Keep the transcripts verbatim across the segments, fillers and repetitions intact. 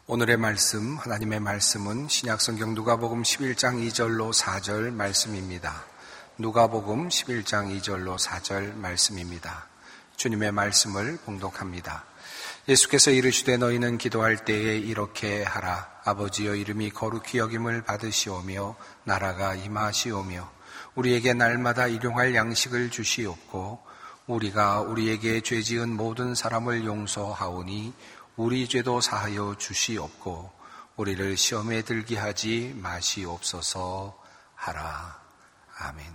오늘의 말씀, 하나님의 말씀은 신약성경 누가복음 십일 장 이 절로 사 절 말씀입니다. 누가복음 십일 장 이 절로 사 절 말씀입니다. 주님의 말씀을 봉독합니다. 예수께서 이르시되 너희는 기도할 때에 이렇게 하라. 아버지여 이름이 거룩히 여김을 받으시오며 나라가 임하시오며 우리에게 날마다 일용할 양식을 주시옵고 우리가 우리에게 죄지은 모든 사람을 용서하오니 우리 죄도 사하여 주시옵고 우리를 시험에 들게 하지 마시옵소서 하라. 아멘.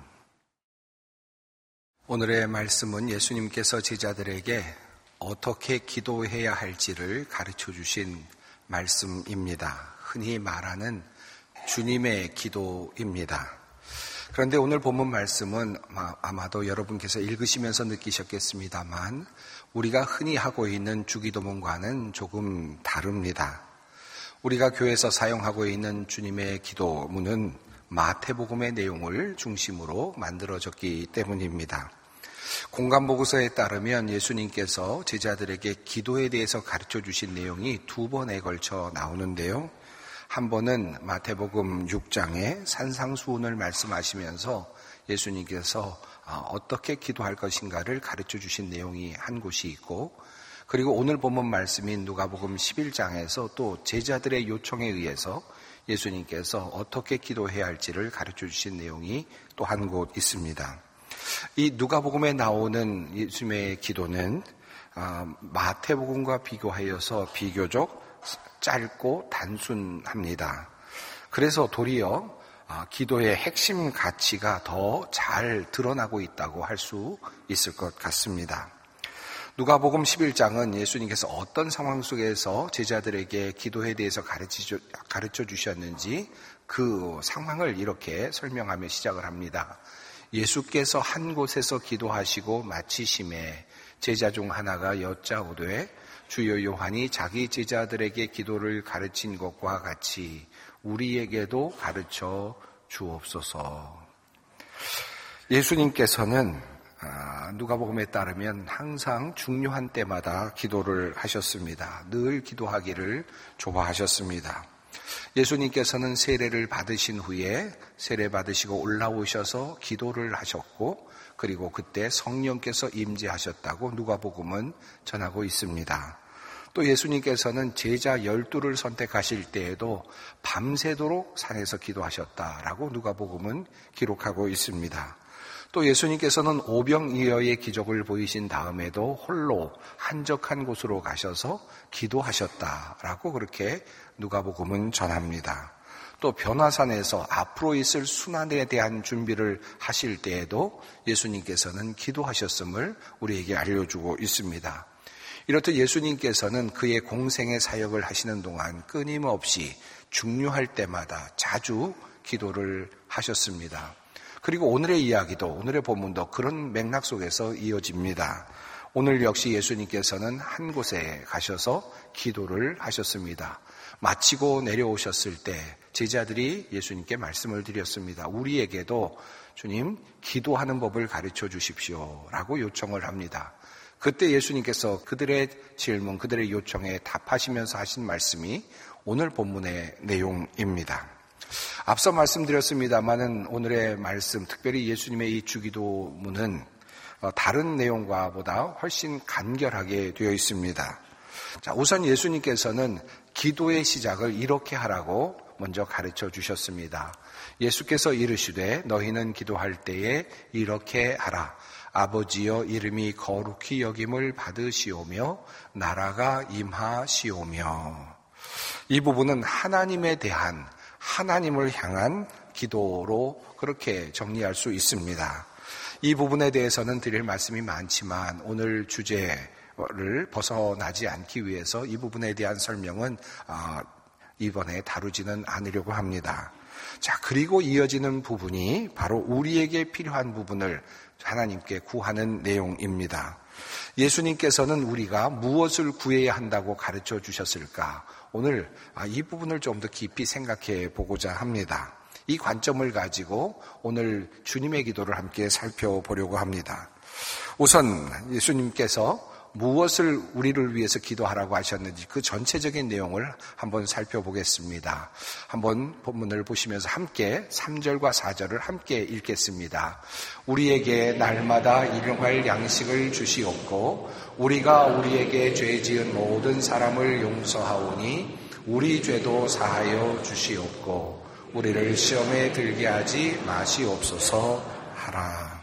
오늘의 말씀은 예수님께서 제자들에게 어떻게 기도해야 할지를 가르쳐 주신 말씀입니다. 흔히 말하는 주님의 기도입니다. 그런데 오늘 본문 말씀은 아마도 여러분께서 읽으시면서 느끼셨겠습니다만 우리가 흔히 하고 있는 주기도문과는 조금 다릅니다. 우리가 교회에서 사용하고 있는 주님의 기도문은 마태복음의 내용을 중심으로 만들어졌기 때문입니다. 공간보고서에 따르면 예수님께서 제자들에게 기도에 대해서 가르쳐 주신 내용이 두 번에 걸쳐 나오는데요. 한 번은 마태복음 육 장에 산상수훈을 말씀하시면서 예수님께서 어떻게 기도할 것인가를 가르쳐 주신 내용이 한 곳이 있고, 그리고 오늘 본문 말씀인 누가복음 십일 장에서 또 제자들의 요청에 의해서 예수님께서 어떻게 기도해야 할지를 가르쳐 주신 내용이 또 한 곳 있습니다. 이 누가복음에 나오는 예수님의 기도는 마태복음과 비교하여서 비교적 짧고 단순합니다. 그래서 도리어 기도의 핵심 가치가 더 잘 드러나고 있다고 할 수 있을 것 같습니다. 누가복음 십일 장은 예수님께서 어떤 상황 속에서 제자들에게 기도에 대해서 가르쳐, 가르쳐 주셨는지 그 상황을 이렇게 설명하며 시작을 합니다. 예수께서 한 곳에서 기도하시고 마치심에 제자 중 하나가 여짜오되 주여 요한이 자기 제자들에게 기도를 가르친 것과 같이 우리에게도 가르쳐 주옵소서. 예수님께서는 누가복음에 따르면 항상 중요한 때마다 기도를 하셨습니다. 늘 기도하기를 좋아하셨습니다. 예수님께서는 세례를 받으신 후에 세례 받으시고 올라오셔서 기도를 하셨고, 그리고 그때 성령께서 임재하셨다고 누가복음은 전하고 있습니다. 또 예수님께서는 제자 열두를 선택하실 때에도 밤새도록 산에서 기도하셨다라고 누가복음은 기록하고 있습니다. 또 예수님께서는 오병이어의 기적을 보이신 다음에도 홀로 한적한 곳으로 가셔서 기도하셨다라고 그렇게 누가복음은 전합니다. 또 변화산에서 앞으로 있을 순환에 대한 준비를 하실 때에도 예수님께서는 기도하셨음을 우리에게 알려주고 있습니다. 이렇듯 예수님께서는 그의 공생의 사역을 하시는 동안 끊임없이 중요할 때마다 자주 기도를 하셨습니다. 그리고 오늘의 이야기도, 오늘의 본문도 그런 맥락 속에서 이어집니다. 오늘 역시 예수님께서는 한 곳에 가셔서 기도를 하셨습니다. 마치고 내려오셨을 때 제자들이 예수님께 말씀을 드렸습니다. 우리에게도 주님 기도하는 법을 가르쳐 주십시오 라고 요청을 합니다. 그때 예수님께서 그들의 질문, 그들의 요청에 답하시면서 하신 말씀이 오늘 본문의 내용입니다. 앞서 말씀드렸습니다마는 오늘의 말씀, 특별히 예수님의 이 주기도문은 다른 내용과 보다 훨씬 간결하게 되어 있습니다. 자, 우선 예수님께서는 기도의 시작을 이렇게 하라고 먼저 가르쳐 주셨습니다. 예수께서 이르시되 너희는 기도할 때에 이렇게 하라. 아버지여 이름이 거룩히 여김을 받으시오며 나라가 임하시오며. 이 부분은 하나님에 대한, 하나님을 향한 기도로 그렇게 정리할 수 있습니다. 이 부분에 대해서는 드릴 말씀이 많지만 오늘 주제를 벗어나지 않기 위해서 이 부분에 대한 설명은 이번에 다루지는 않으려고 합니다. 자, 그리고 이어지는 부분이 바로 우리에게 필요한 부분을 하나님께 구하는 내용입니다. 예수님께서는 우리가 무엇을 구해야 한다고 가르쳐 주셨을까? 오늘 이 부분을 좀 더 깊이 생각해 보고자 합니다. 이 관점을 가지고 오늘 주님의 기도를 함께 살펴보려고 합니다. 우선 예수님께서 무엇을 우리를 위해서 기도하라고 하셨는지 그 전체적인 내용을 한번 살펴보겠습니다. 한번 본문을 보시면서 함께 삼 절과 사 절을 함께 읽겠습니다. 우리에게 날마다 일용할 양식을 주시옵고 우리가 우리에게 죄 지은 모든 사람을 용서하오니 우리 죄도 사하여 주시옵고 우리를 시험에 들게 하지 마시옵소서 하라.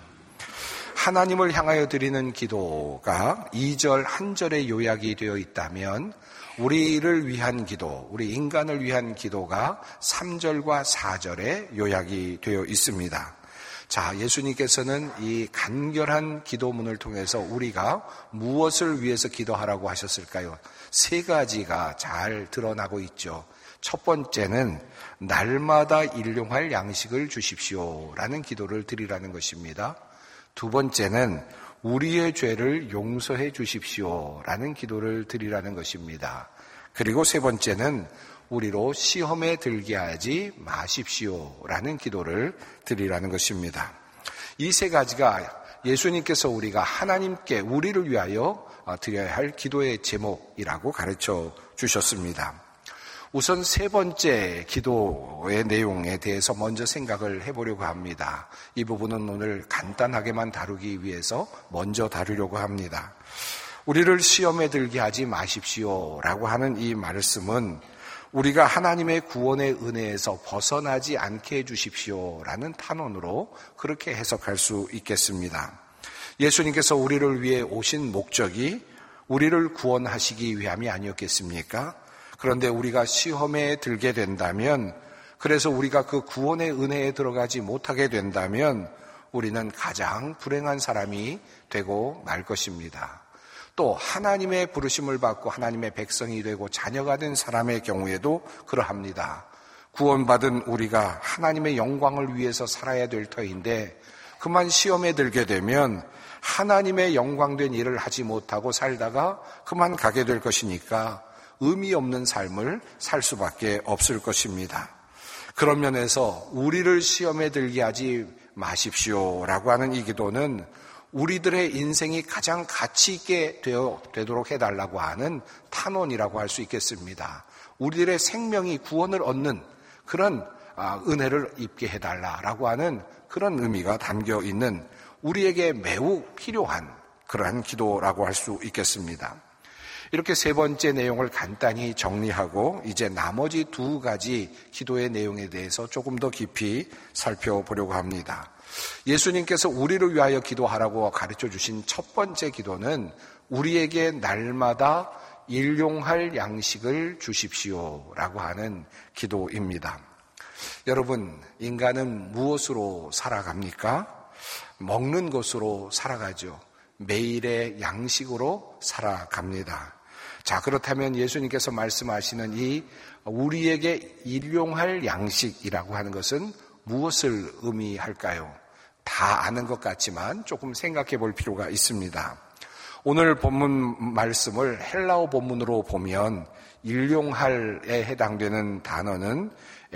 하나님을 향하여 드리는 기도가 이 절 한 절에 요약이 되어 있다면 우리를 위한 기도, 우리 인간을 위한 기도가 삼 절과 사 절에 요약이 되어 있습니다. 자, 예수님께서는 이 간결한 기도문을 통해서 우리가 무엇을 위해서 기도하라고 하셨을까요? 세 가지가 잘 드러나고 있죠. 첫 번째는 날마다 일용할 양식을 주십시오라는 기도를 드리라는 것입니다. 두 번째는 우리의 죄를 용서해 주십시오라는 기도를 드리라는 것입니다. 그리고 세 번째는 우리로 시험에 들게 하지 마십시오라는 기도를 드리라는 것입니다. 이 세 가지가 예수님께서 우리가 하나님께 우리를 위하여 드려야 할 기도의 제목이라고 가르쳐 주셨습니다. 우선 세 번째 기도의 내용에 대해서 먼저 생각을 해보려고 합니다. 이 부분은 오늘 간단하게만 다루기 위해서 먼저 다루려고 합니다. 우리를 시험에 들게 하지 마십시오라고 하는 이 말씀은 우리가 하나님의 구원의 은혜에서 벗어나지 않게 해주십시오라는 탄원으로 그렇게 해석할 수 있겠습니다. 예수님께서 우리를 위해 오신 목적이 우리를 구원하시기 위함이 아니었겠습니까? 그런데 우리가 시험에 들게 된다면, 그래서 우리가 그 구원의 은혜에 들어가지 못하게 된다면 우리는 가장 불행한 사람이 되고 말 것입니다. 또 하나님의 부르심을 받고 하나님의 백성이 되고 자녀가 된 사람의 경우에도 그러합니다. 구원받은 우리가 하나님의 영광을 위해서 살아야 될 터인데 그만 시험에 들게 되면 하나님의 영광된 일을 하지 못하고 살다가 그만 가게 될 것이니까 의미 없는 삶을 살 수밖에 없을 것입니다. 그런 면에서 우리를 시험에 들게 하지 마십시오라고 하는 이 기도는 우리들의 인생이 가장 가치 있게 되어, 되도록 해달라고 하는 탄원이라고 할 수 있겠습니다. 우리들의 생명이 구원을 얻는 그런 은혜를 입게 해달라고 하는 그런 의미가 담겨 있는 우리에게 매우 필요한 그러한 기도라고 할 수 있겠습니다. 이렇게 세 번째 내용을 간단히 정리하고 이제 나머지 두 가지 기도의 내용에 대해서 조금 더 깊이 살펴보려고 합니다. 예수님께서 우리를 위하여 기도하라고 가르쳐 주신 첫 번째 기도는 우리에게 날마다 일용할 양식을 주십시오라고 하는 기도입니다. 여러분, 인간은 무엇으로 살아갑니까? 먹는 것으로 살아가죠. 매일의 양식으로 살아갑니다. 자, 그렇다면 예수님께서 말씀하시는 이 우리에게 일용할 양식이라고 하는 것은 무엇을 의미할까요? 다 아는 것 같지만 조금 생각해 볼 필요가 있습니다. 오늘 본문 말씀을 헬라어 본문으로 보면 일용할에 해당되는 단어는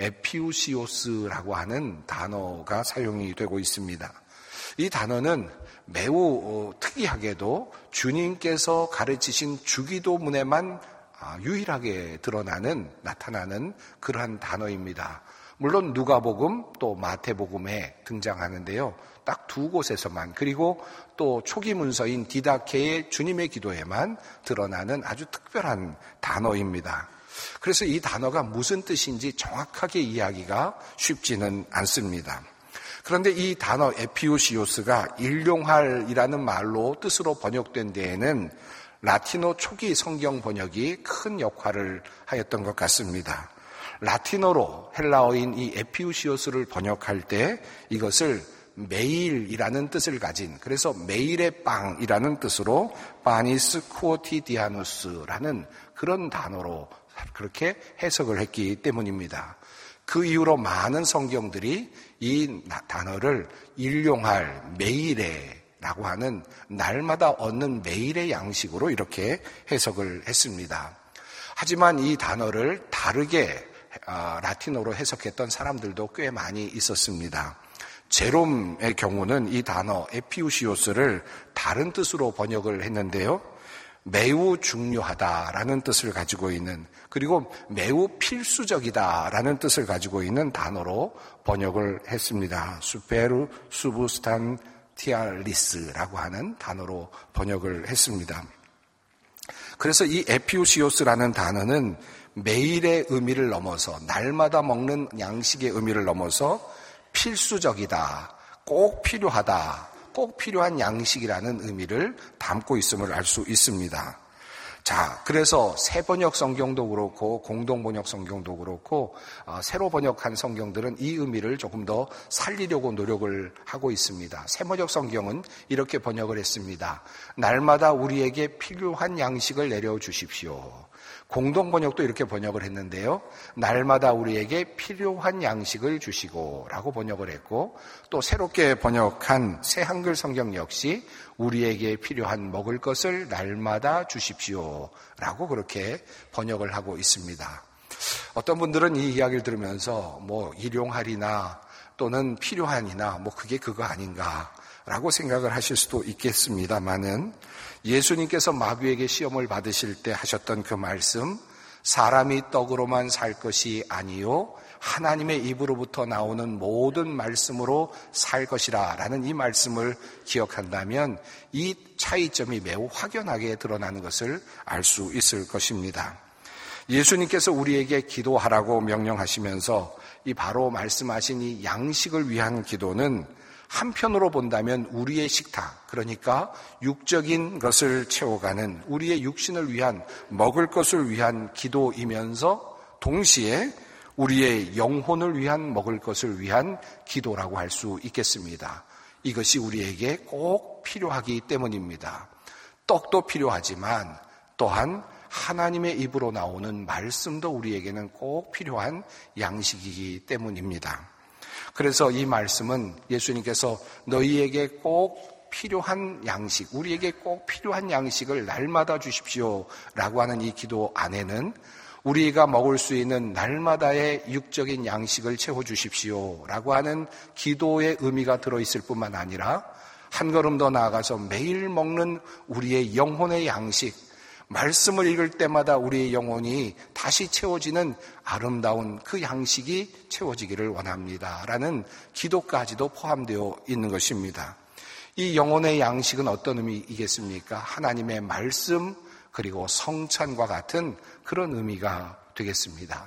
에피우시오스라고 하는 단어가 사용이 되고 있습니다. 이 단어는 매우 특이하게도 주님께서 가르치신 주기도문에만 유일하게 드러나는, 나타나는 그러한 단어입니다. 물론 누가복음 또 마태복음에 등장하는데요. 딱 두 곳에서만, 그리고 또 초기 문서인 디다케의 주님의 기도에만 드러나는 아주 특별한 단어입니다. 그래서 이 단어가 무슨 뜻인지 정확하게 이해하기가 쉽지는 않습니다. 그런데 이 단어 에피우시오스가 일용할이라는 말로 뜻으로 번역된 데에는 라틴어 초기 성경 번역이 큰 역할을 하였던 것 같습니다. 라틴어로 헬라어인 이 에피우시오스를 번역할 때 이것을 매일이라는 뜻을 가진, 그래서 매일의 빵이라는 뜻으로 파니스 쿠오티디아누스라는 그런 단어로 그렇게 해석을 했기 때문입니다. 그 이후로 많은 성경들이 이 단어를 일용할, 매일의 라고 하는 날마다 얻는 매일의 양식으로 이렇게 해석을 했습니다. 하지만 이 단어를 다르게 라틴어로 해석했던 사람들도 꽤 많이 있었습니다. 제롬의 경우는 이 단어 에피우시오스를 다른 뜻으로 번역을 했는데요. 매우 중요하다라는 뜻을 가지고 있는, 그리고 매우 필수적이다라는 뜻을 가지고 있는 단어로 번역을 했습니다. 수페르 수브스탄티알리스라고 하는 단어로 번역을 했습니다. 그래서 이 에피우시오스라는 단어는 매일의 의미를 넘어서, 날마다 먹는 양식의 의미를 넘어서 필수적이다, 꼭 필요하다, 꼭 필요한 양식이라는 의미를 담고 있음을 알 수 있습니다. 자, 그래서 새 번역 성경도 그렇고 공동 번역 성경도 그렇고 어, 새로 번역한 성경들은 이 의미를 조금 더 살리려고 노력을 하고 있습니다. 새 번역 성경은 이렇게 번역을 했습니다. 날마다 우리에게 필요한 양식을 내려주십시오. 공동 번역도 이렇게 번역을 했는데요. 날마다 우리에게 필요한 양식을 주시고 라고 번역을 했고, 또 새롭게 번역한 새 한글 성경 역시 우리에게 필요한 먹을 것을 날마다 주십시오 라고 그렇게 번역을 하고 있습니다. 어떤 분들은 이 이야기를 들으면서 뭐 일용할이나 또는 필요한이나 뭐 그게 그거 아닌가 라고 생각을 하실 수도 있겠습니다만은, 예수님께서 마귀에게 시험을 받으실 때 하셨던 그 말씀, 사람이 떡으로만 살 것이 아니요 하나님의 입으로부터 나오는 모든 말씀으로 살 것이라 라는 이 말씀을 기억한다면 이 차이점이 매우 확연하게 드러나는 것을 알 수 있을 것입니다. 예수님께서 우리에게 기도하라고 명령하시면서 이 바로 말씀하신 이 양식을 위한 기도는 한편으로 본다면 우리의 식탁, 그러니까 육적인 것을 채워가는 우리의 육신을 위한, 먹을 것을 위한 기도이면서 동시에 우리의 영혼을 위한, 먹을 것을 위한 기도라고 할 수 있겠습니다. 이것이 우리에게 꼭 필요하기 때문입니다. 떡도 필요하지만 또한 하나님의 입으로 나오는 말씀도 우리에게는 꼭 필요한 양식이기 때문입니다. 그래서 이 말씀은 예수님께서 너희에게 꼭 필요한 양식, 우리에게 꼭 필요한 양식을 날마다 주십시오 라고 하는 이 기도 안에는 우리가 먹을 수 있는 날마다의 육적인 양식을 채워주십시오 라고 하는 기도의 의미가 들어있을 뿐만 아니라 한 걸음 더 나아가서 매일 먹는 우리의 영혼의 양식, 말씀을 읽을 때마다 우리의 영혼이 다시 채워지는 아름다운 그 양식이 채워지기를 원합니다 라는 기도까지도 포함되어 있는 것입니다. 이 영혼의 양식은 어떤 의미이겠습니까? 하나님의 말씀 그리고 성찬과 같은 그런 의미가 되겠습니다.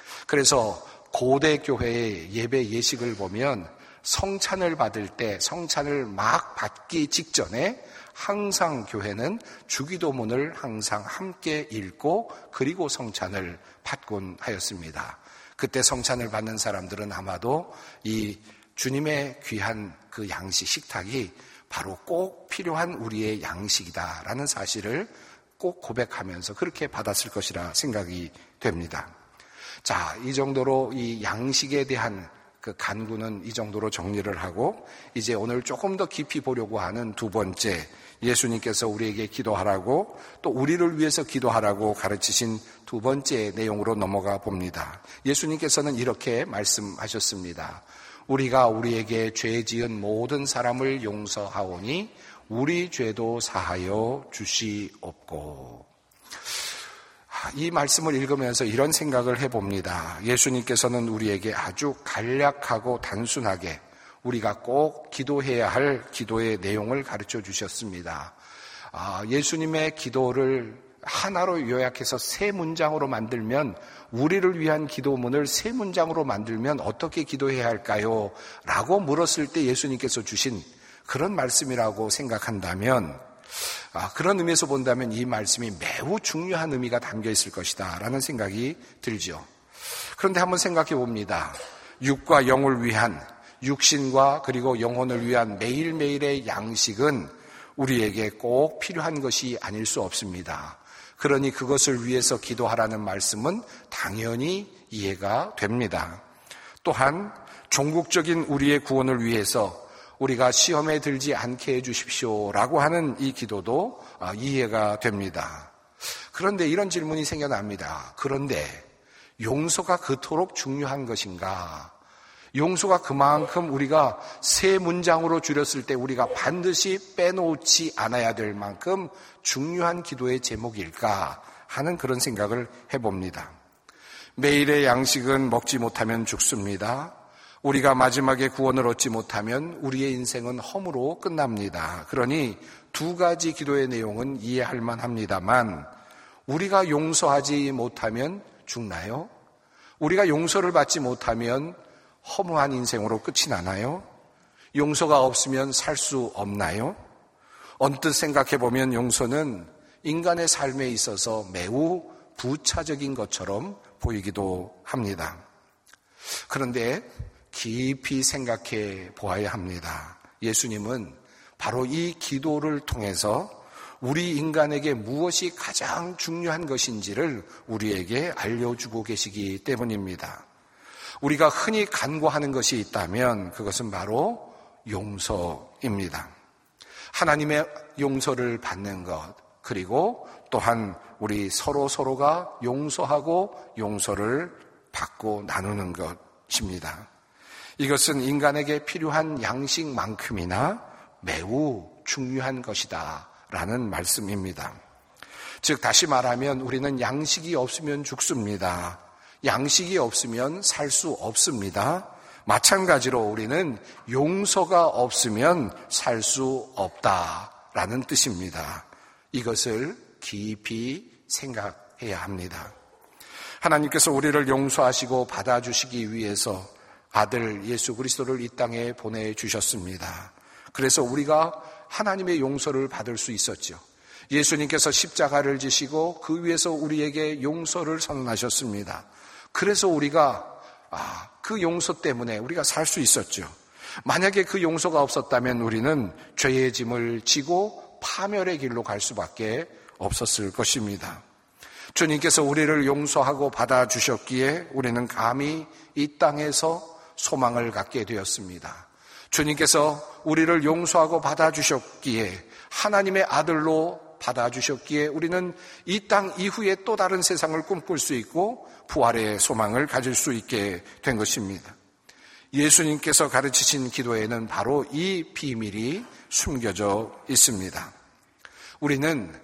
그래서 고대 교회의 예배 예식을 보면 성찬을 받을 때, 성찬을 막 받기 직전에 항상 교회는 주기도문을 항상 함께 읽고 그리고 성찬을 받곤 하였습니다. 그때 성찬을 받는 사람들은 아마도 이 주님의 귀한 그 양식, 식탁이 바로 꼭 필요한 우리의 양식이다라는 사실을 꼭 고백하면서 그렇게 받았을 것이라 생각이 됩니다. 자, 이 정도로 이 양식에 대한 그 간구는 이 정도로 정리를 하고, 이제 오늘 조금 더 깊이 보려고 하는 두 번째, 예수님께서 우리에게 기도하라고 또 우리를 위해서 기도하라고 가르치신 두 번째 내용으로 넘어가 봅니다. 예수님께서는 이렇게 말씀하셨습니다. 우리가 우리에게 죄 지은 모든 사람을 용서하오니 우리 죄도 사하여 주시옵고. 이 말씀을 읽으면서 이런 생각을 해봅니다. 예수님께서는 우리에게 아주 간략하고 단순하게 우리가 꼭 기도해야 할 기도의 내용을 가르쳐 주셨습니다. 아, 예수님의 기도를 하나로 요약해서 세 문장으로 만들면, 우리를 위한 기도문을 세 문장으로 만들면 어떻게 기도해야 할까요? 라고 물었을 때 예수님께서 주신 그런 말씀이라고 생각한다면, 아, 그런 의미에서 본다면 이 말씀이 매우 중요한 의미가 담겨 있을 것이다 라는 생각이 들죠. 그런데 한번 생각해 봅니다. 육과 영을 위한, 육신과 그리고 영혼을 위한 매일매일의 양식은 우리에게 꼭 필요한 것이 아닐 수 없습니다. 그러니 그것을 위해서 기도하라는 말씀은 당연히 이해가 됩니다. 또한 종국적인 우리의 구원을 위해서 우리가 시험에 들지 않게 해주십시오라고 하는 이 기도도 이해가 됩니다. 그런데 이런 질문이 생겨납니다. 그런데 용서가 그토록 중요한 것인가? 용서가 그만큼 우리가 세 문장으로 줄였을 때 우리가 반드시 빼놓지 않아야 될 만큼 중요한 기도의 제목일까 하는 그런 생각을 해봅니다. 매일의 양식은 먹지 못하면 죽습니다. 우리가 마지막에 구원을 얻지 못하면 우리의 인생은 허무로 끝납니다. 그러니 두 가지 기도의 내용은 이해할 만합니다만 우리가 용서하지 못하면 죽나요? 우리가 용서를 받지 못하면 허무한 인생으로 끝이 나나요? 용서가 없으면 살 수 없나요? 언뜻 생각해보면 용서는 인간의 삶에 있어서 매우 부차적인 것처럼 보이기도 합니다. 그런데 깊이 생각해 보아야 합니다. 예수님은 바로 이 기도를 통해서 우리 인간에게 무엇이 가장 중요한 것인지를 우리에게 알려주고 계시기 때문입니다. 우리가 흔히 간구하는 것이 있다면 그것은 바로 용서입니다. 하나님의 용서를 받는 것, 그리고 또한 우리 서로 서로가 용서하고 용서를 받고 나누는 것입니다. 이것은 인간에게 필요한 양식만큼이나 매우 중요한 것이다 라는 말씀입니다. 즉 다시 말하면 우리는 양식이 없으면 죽습니다. 양식이 없으면 살 수 없습니다. 마찬가지로 우리는 용서가 없으면 살 수 없다라는 뜻입니다. 이것을 깊이 생각해야 합니다. 하나님께서 우리를 용서하시고 받아주시기 위해서 아들 예수 그리스도를 이 땅에 보내주셨습니다. 그래서 우리가 하나님의 용서를 받을 수 있었죠. 예수님께서 십자가를 지시고 그 위에서 우리에게 용서를 선언하셨습니다. 그래서 우리가 아, 그 용서 때문에 우리가 살 수 있었죠. 만약에 그 용서가 없었다면 우리는 죄의 짐을 지고 파멸의 길로 갈 수밖에 없었을 것입니다. 주님께서 우리를 용서하고 받아주셨기에 우리는 감히 이 땅에서 소망을 갖게 되었습니다. 주님께서 우리를 용서하고 받아주셨기에 하나님의 아들로 받아주셨기에 우리는 이 땅 이후에 또 다른 세상을 꿈꿀 수 있고 부활의 소망을 가질 수 있게 된 것입니다. 예수님께서 가르치신 기도에는 바로 이 비밀이 숨겨져 있습니다. 우리는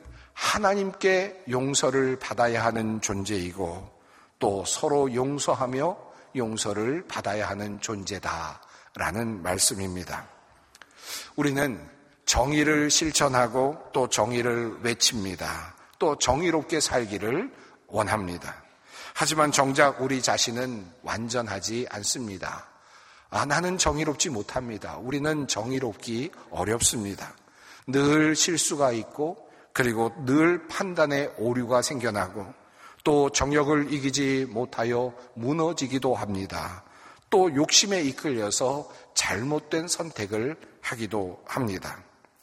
하나님께 용서를 받아야 하는 존재이고 또 서로 용서하며 용서를 받아야 하는 존재다라는 말씀입니다. 우리는 정의를 실천하고 또 정의를 외칩니다. 또 정의롭게 살기를 원합니다. 하지만 정작 우리 자신은 완전하지 않습니다. 아, 나는 정의롭지 못합니다. 우리는 정의롭기 어렵습니다. 늘 실수가 있고 그리고 늘 판단에 오류가 생겨나고 또 정욕을 이기지 못하여 무너지기도 합니다. 또 욕심에 이끌려서 잘못된 선택을 하기도 합니다.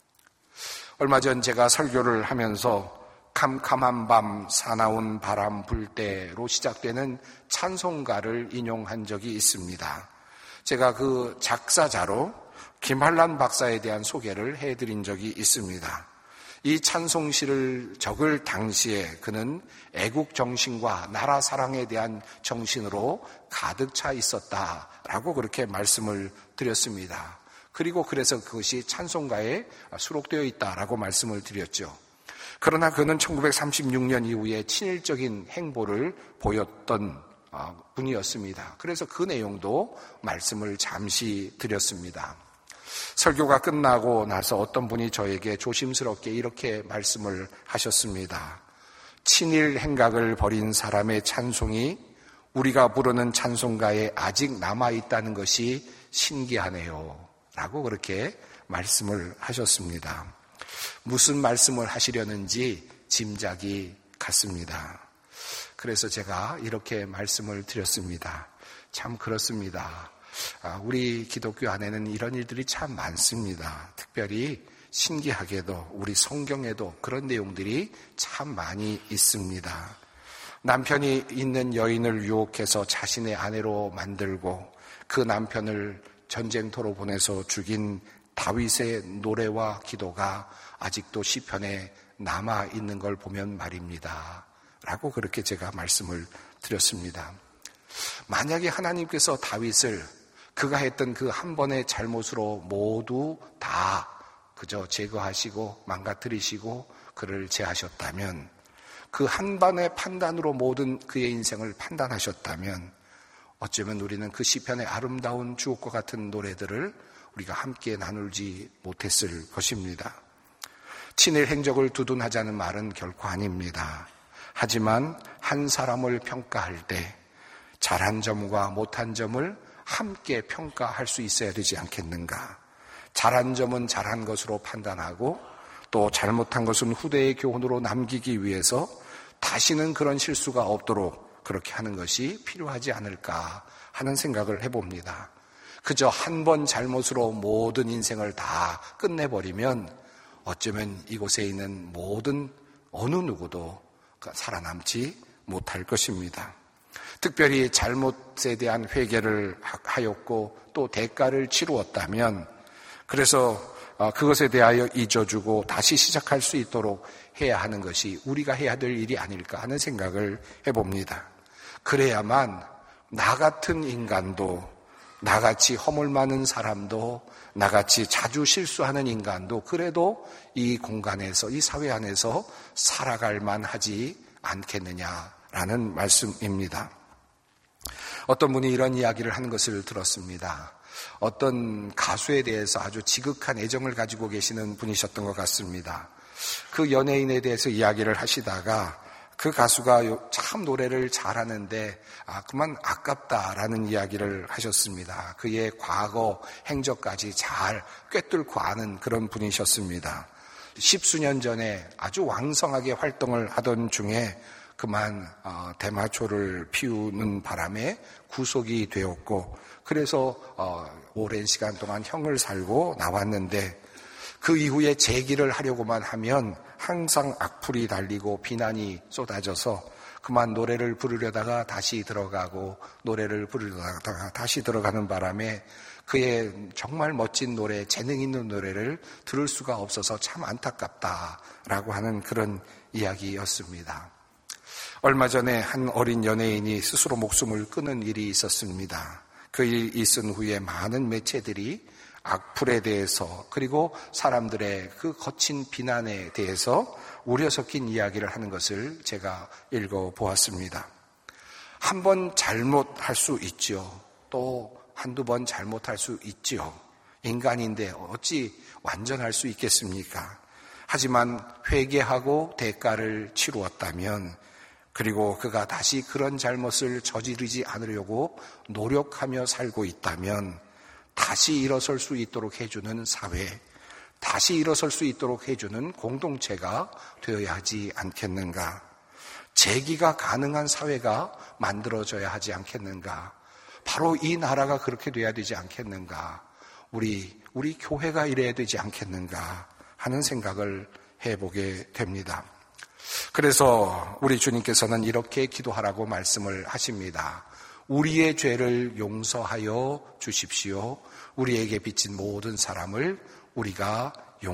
얼마 전 제가 설교를 하면서 캄캄한 밤 사나운 바람 불 때로 시작되는 찬송가를 인용한 적이 있습니다. 제가 그 작사자로 김한란 박사에 대한 소개를 해드린 적이 있습니다. 이 찬송시를 적을 당시에 그는 애국 정신과 나라 사랑에 대한 정신으로 가득 차 있었다라고 그렇게 말씀을 드렸습니다. 그리고 그래서 그것이 찬송가에 수록되어 있다라고 말씀을 드렸죠. 그러나 그는 천구백삼십육 년 이후에 친일적인 행보를 보였던 분이었습니다. 그래서 그 내용도 말씀을 잠시 드렸습니다. 설교가 끝나고 나서 어떤 분이 저에게 조심스럽게 이렇게 말씀을 하셨습니다. 친일 행각을 벌인 사람의 찬송이 우리가 부르는 찬송가에 아직 남아있다는 것이 신기하네요. 라고 그렇게 말씀을 하셨습니다. 무슨 말씀을 하시려는지 짐작이 갔습니다. 그래서 제가 이렇게 말씀을 드렸습니다. 참 그렇습니다. 우리 기독교 안에는 이런 일들이 참 많습니다. 특별히 신기하게도 우리 성경에도 그런 내용들이 참 많이 있습니다. 남편이 있는 여인을 유혹해서 자신의 아내로 만들고 그 남편을 전쟁터로 보내서 죽인 다윗의 노래와 기도가 아직도 시편에 남아있는 걸 보면 말입니다. 라고 그렇게 제가 말씀을 드렸습니다. 만약에 하나님께서 다윗을 그가 했던 그 한 번의 잘못으로 모두 다 그저 제거하시고 망가뜨리시고 그를 제하셨다면, 그 한 번의 판단으로 모든 그의 인생을 판단하셨다면, 어쩌면 우리는 그 시편의 아름다운 주옥과 같은 노래들을 우리가 함께 나누지 못했을 것입니다. 친일 행적을 두둔하자는 말은 결코 아닙니다. 하지만 한 사람을 평가할 때 잘한 점과 못한 점을 함께 평가할 수 있어야 되지 않겠는가. 잘한 점은 잘한 것으로 판단하고 또 잘못한 것은 후대의 교훈으로 남기기 위해서 다시는 그런 실수가 없도록 그렇게 하는 것이 필요하지 않을까 하는 생각을 해봅니다. 그저 한 번 잘못으로 모든 인생을 다 끝내버리면 어쩌면 이곳에 있는 모든 어느 누구도 살아남지 못할 것입니다. 특별히 잘못에 대한 회개를 하였고 또 대가를 치루었다면, 그래서 그것에 대하여 잊어주고 다시 시작할 수 있도록 해야 하는 것이 우리가 해야 될 일이 아닐까 하는 생각을 해봅니다. 그래야만 나 같은 인간도, 나같이 허물 많은 사람도, 나같이 자주 실수하는 인간도 그래도 이 공간에서, 이 사회 안에서 살아갈 만하지 않겠느냐라는 말씀입니다. 어떤 분이 이런 이야기를 하는 것을 들었습니다. 어떤 가수에 대해서 아주 지극한 애정을 가지고 계시는 분이셨던 것 같습니다. 그 연예인에 대해서 이야기를 하시다가 그 가수가 참 노래를 잘하는데 아, 그만 아깝다라는 이야기를 하셨습니다. 그의 과거 행적까지 잘 꿰뚫고 아는 그런 분이셨습니다. 십수년 전에 아주 왕성하게 활동을 하던 중에 그만 어, 대마초를 피우는 바람에 구속이 되었고, 그래서 어, 오랜 시간 동안 형을 살고 나왔는데, 그 이후에 재기를 하려고만 하면 항상 악플이 달리고 비난이 쏟아져서 그만 노래를 부르려다가 다시 들어가고 노래를 부르려다가 다시 들어가는 바람에 그의 정말 멋진 노래, 재능 있는 노래를 들을 수가 없어서 참 안타깝다라고 하는 그런 이야기였습니다. 얼마 전에 한 어린 연예인이 스스로 목숨을 끊은 일이 있었습니다. 그 일이 있은 후에 많은 매체들이 악플에 대해서 그리고 사람들의 그 거친 비난에 대해서 우려 섞인 이야기를 하는 것을 제가 읽어보았습니다. 한 번 잘못할 수 있죠. 또 한두 번 잘못할 수 있죠. 인간인데 어찌 완전할 수 있겠습니까? 하지만 회개하고 대가를 치루었다면, 그리고 그가 다시 그런 잘못을 저지르지 않으려고 노력하며 살고 있다면 다시 일어설 수 있도록 해주는 사회, 다시 일어설 수 있도록 해주는 공동체가 되어야 하지 않겠는가. 재기가 가능한 사회가 만들어져야 하지 않겠는가. 바로 이 나라가 그렇게 돼야 되지 않겠는가. 우리, 우리 교회가 이래야 되지 않겠는가 하는 생각을 해보게 됩니다. 그래서 우리 주님께서는 이렇게 기도하라고 말씀을 하십니다. 우리의 죄를 용서하여 주십시오. 우리에게 빚진 모든 사람을 우리가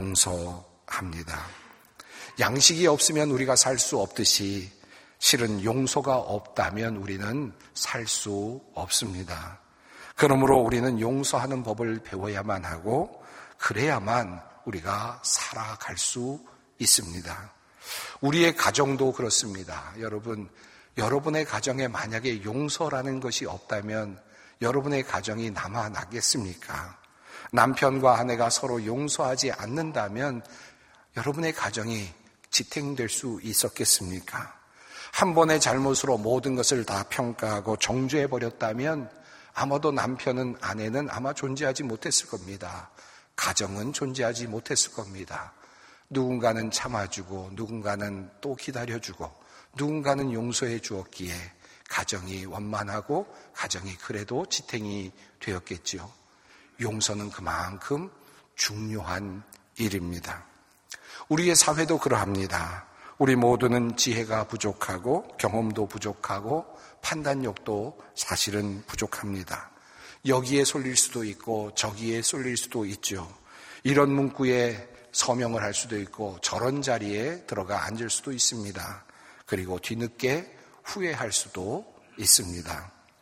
용서합니다. 양식이 없으면 우리가 살 수 없듯이 실은 용서가 없다면 우리는 살 수 없습니다. 그러므로 우리는 용서하는 법을 배워야만 하고 그래야만 우리가 살아갈 수 있습니다. 우리의 가정도 그렇습니다. 여러분, 여러분의 가정에 만약에 용서라는 것이 없다면 여러분의 가정이 남아나겠습니까? 남편과 아내가 서로 용서하지 않는다면 여러분의 가정이 지탱될 수 있었겠습니까? 한 번의 잘못으로 모든 것을 다 평가하고 정죄해버렸다면 아마도 남편은, 아내는 아마 존재하지 못했을 겁니다. 가정은 존재하지 못했을 겁니다. 누군가는 참아주고 누군가는 또 기다려주고 누군가는 용서해 주었기에 가정이 원만하고 가정이 그래도 지탱이 되었겠지요. 용서는 그만큼 중요한 일입니다. 우리의 사회도 그러합니다. 우리 모두는 지혜가 부족하고 경험도 부족하고 판단력도 사실은 부족합니다. 여기에 쏠릴 수도 있고 저기에 쏠릴 수도 있죠. 이런 문구에 서명을 할 수도 있고 저런 자리에 들어가 앉을 수도 있습니다. 그리고 뒤늦게 후회할 수도 있습니다.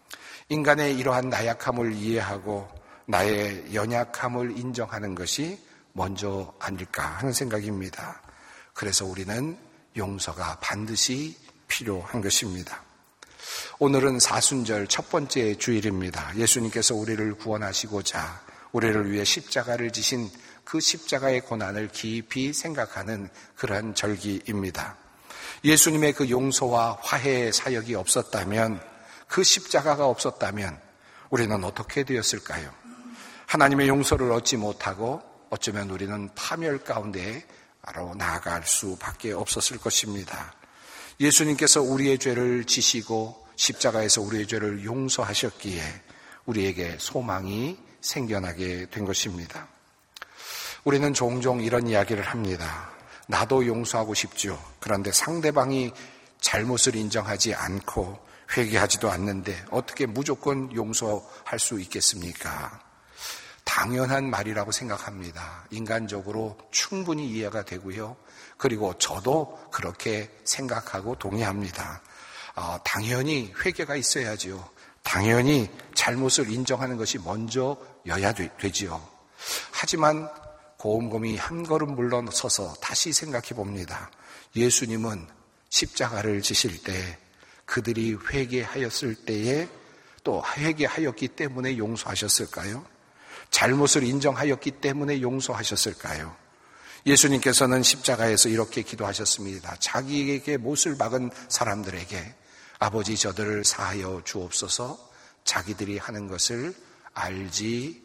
인간의 이러한 나약함을 이해하고 나의 연약함을 인정하는 것이 먼저 아닐까 하는 생각입니다. 그래서 우리는 용서가 반드시 필요한 것입니다. 오늘은 사순절 첫 번째 주일입니다. 예수님께서 우리를 구원하시고자 우리를 위해 십자가를 지신 그 십자가의 고난을 깊이 생각하는 그러한 절기입니다. 예수님의 그 용서와 화해의 사역이 없었다면, 그 십자가가 없었다면 우리는 어떻게 되었을까요? 하나님의 용서를 얻지 못하고 어쩌면 우리는 파멸 가운데 바로 나아갈 수밖에 없었을 것입니다. 예수님께서 우리의 죄를 지시고 십자가에서 우리의 죄를 용서하셨기에 우리에게 소망이 생겨나게 된 것입니다. 우리는 종종 이런 이야기를 합니다. 나도 용서하고 싶죠. 그런데 상대방이 잘못을 인정하지 않고 회개하지도 않는데 어떻게 무조건 용서할 수 있겠습니까? 당연한 말이라고 생각합니다. 인간적으로 충분히 이해가 되고요. 그리고 저도 그렇게 생각하고 동의합니다. 어, 당연히 회개가 있어야지요. 당연히 잘못을 인정하는 것이 먼저여야 되지요. 하지만 곰곰이 한 걸음 물러서서 다시 생각해 봅니다. 예수님은 십자가를 지실 때 그들이 회개하였을 때에 또 회개하였기 때문에 용서하셨을까요? 잘못을 인정하였기 때문에 용서하셨을까요? 예수님께서는 십자가에서 이렇게 기도하셨습니다. 자기에게 못을 박은 사람들에게 아버지 저들을 사하여 주옵소서, 자기들이 하는 것을 알지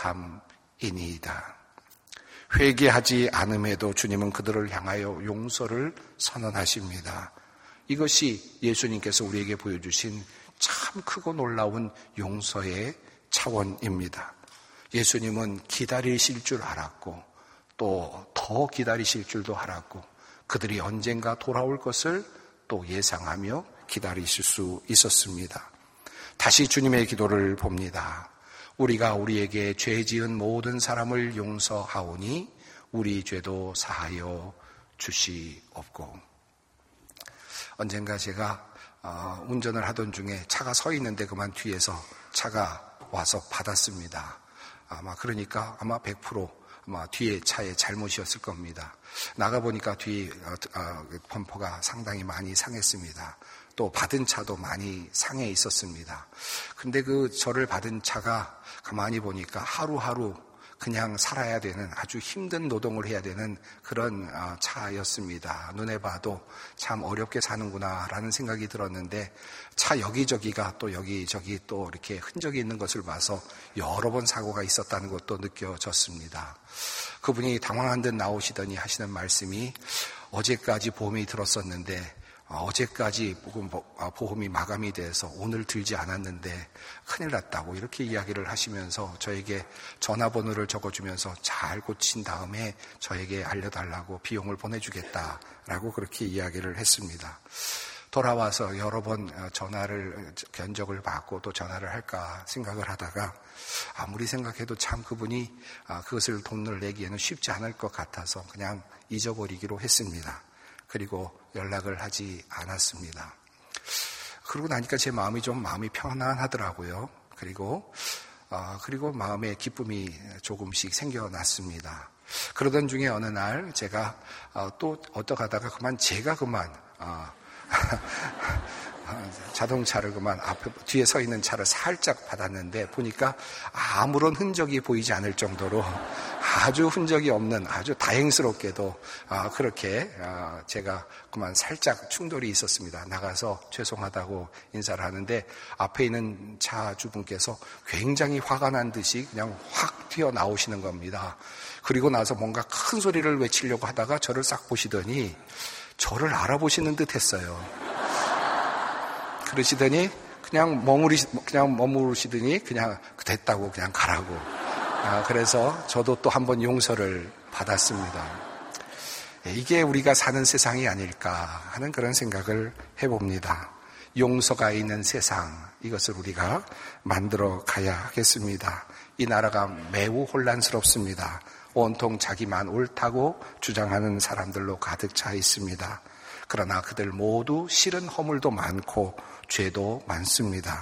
못함이니이다. 회개하지 않음에도 주님은 그들을 향하여 용서를 선언하십니다. 이것이 예수님께서 우리에게 보여주신 참 크고 놀라운 용서의 차원입니다. 예수님은 기다리실 줄 알았고 또 더 기다리실 줄도 알았고 그들이 언젠가 돌아올 것을 또 예상하며 기다리실 수 있었습니다. 다시 주님의 기도를 봅니다. 우리가 우리에게 죄 지은 모든 사람을 용서하오니 우리 죄도 사하여 주시옵고. 언젠가 제가 운전을 하던 중에 차가 서 있는데 그만 뒤에서 차가 와서 받았습니다. 아마 그러니까 아마 백 퍼센트 아마 뒤에 차의 잘못이었을 겁니다. 나가보니까 뒤 범퍼가 상당히 많이 상했습니다. 또 받은 차도 많이 상해 있었습니다. 근데 그 저를 받은 차가 가만히 보니까 하루하루 그냥 살아야 되는 아주 힘든 노동을 해야 되는 그런 차였습니다. 눈에 봐도 참 어렵게 사는구나라는 생각이 들었는데 차 여기저기가 또 여기저기 또 이렇게 흔적이 있는 것을 봐서 여러 번 사고가 있었다는 것도 느껴졌습니다. 그분이 당황한 듯 나오시더니 하시는 말씀이 어제까지 보험이 들었었는데 어제까지 보험이 마감이 돼서 오늘 들지 않았는데 큰일 났다고 이렇게 이야기를 하시면서 저에게 전화번호를 적어주면서 잘 고친 다음에 저에게 알려달라고 비용을 보내주겠다라고 그렇게 이야기를 했습니다. 돌아와서 여러 번 전화를 견적을 받고 또 전화를 할까 생각을 하다가 아무리 생각해도 참 그분이 그것을 돈을 내기에는 쉽지 않을 것 같아서 그냥 잊어버리기로 했습니다. 그리고 연락을 하지 않았습니다. 그러고 나니까 제 마음이 좀 마음이 편안하더라고요. 그리고 어, 그리고 마음에 기쁨이 조금씩 생겨났습니다. 그러던 중에 어느 날 제가 어, 또 어떡하다가 그만 제가 그만 어, 자동차를 그만 앞에 뒤에 서 있는 차를 살짝 받았는데 보니까 아무런 흔적이 보이지 않을 정도로 아주 흔적이 없는 아주 다행스럽게도 그렇게 제가 그만 살짝 충돌이 있었습니다. 나가서 죄송하다고 인사를 하는데 앞에 있는 차주분께서 굉장히 화가 난 듯이 그냥 확 튀어나오시는 겁니다. 그리고 나서 뭔가 큰 소리를 외치려고 하다가 저를 싹 보시더니 저를 알아보시는 듯 했어요. 그러시더니 그냥 머무리, 그냥 머무르시더니 그냥 됐다고 그냥 가라고. 아, 그래서 저도 또 한 번 용서를 받았습니다. 이게 우리가 사는 세상이 아닐까 하는 그런 생각을 해봅니다. 용서가 있는 세상, 이것을 우리가 만들어 가야 하겠습니다. 이 나라가 매우 혼란스럽습니다. 온통 자기만 옳다고 주장하는 사람들로 가득 차 있습니다. 그러나 그들 모두 실은 허물도 많고 죄도 많습니다.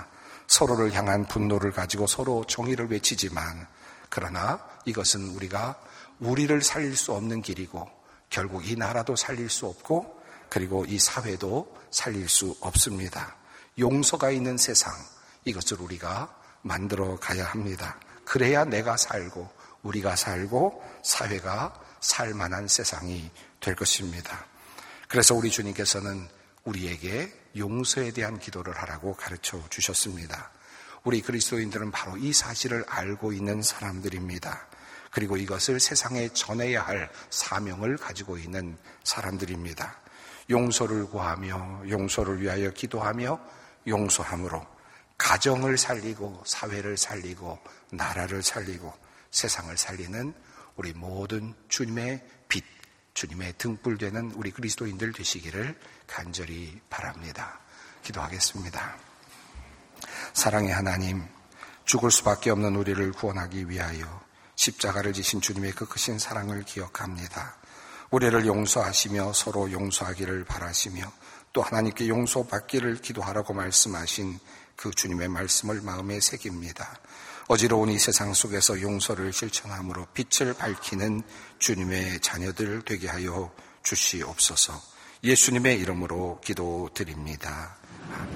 서로를 향한 분노를 가지고 서로 정의를 외치지만, 그러나 이것은 우리가 우리를 살릴 수 없는 길이고 결국 이 나라도 살릴 수 없고 그리고 이 사회도 살릴 수 없습니다. 용서가 있는 세상, 이것을 우리가 만들어 가야 합니다. 그래야 내가 살고 우리가 살고 사회가 살만한 세상이 될 것입니다. 그래서 우리 주님께서는 우리에게 용서에 대한 기도를 하라고 가르쳐 주셨습니다. 우리 그리스도인들은 바로 이 사실을 알고 있는 사람들입니다. 그리고 이것을 세상에 전해야 할 사명을 가지고 있는 사람들입니다. 용서를 구하며 용서를 위하여 기도하며 용서함으로 가정을 살리고 사회를 살리고 나라를 살리고 세상을 살리는 우리 모든 주님의 빛, 주님의 등불되는 우리 그리스도인들 되시기를 간절히 바랍니다. 기도하겠습니다. 사랑의 하나님, 죽을 수밖에 없는 우리를 구원하기 위하여 십자가를 지신 주님의 그 크신 사랑을 기억합니다. 우리를 용서하시며 서로 용서하기를 바라시며 또 하나님께 용서받기를 기도하라고 말씀하신 그 주님의 말씀을 마음에 새깁니다. 어지러운 이 세상 속에서 용서를 실천함으로 빛을 밝히는 주님의 자녀들 되게 하여 주시옵소서. 예수님의 이름으로 기도드립니다. 아멘.